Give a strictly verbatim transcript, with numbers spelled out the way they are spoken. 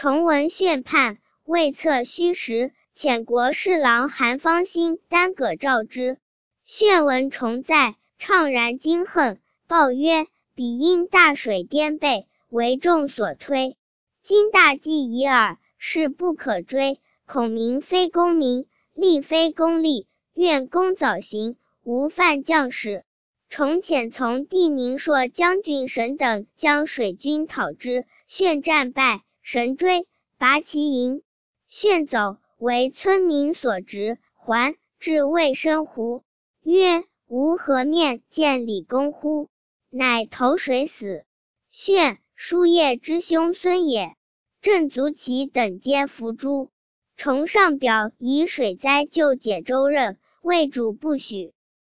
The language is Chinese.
重闻宣判，未测虚实。遣国侍郎韩方兴单葛召之。宣闻重在，怅然惊恨，报曰：彼因大水颠沛，为众所推。今大计已耳，事不可追。孔明非公民，力非公吏，愿公早行，无犯将士。重遣从弟宁朔将军沈等将水军讨之，宣战败，神追，拔其营。宣走，为村民所执，还至魏申湖，曰：吾何面见李公乎？乃投水死。宣、叔夜之兄孙也。郑卒其等皆伏诛。重上表以水灾救解州任，魏主不许。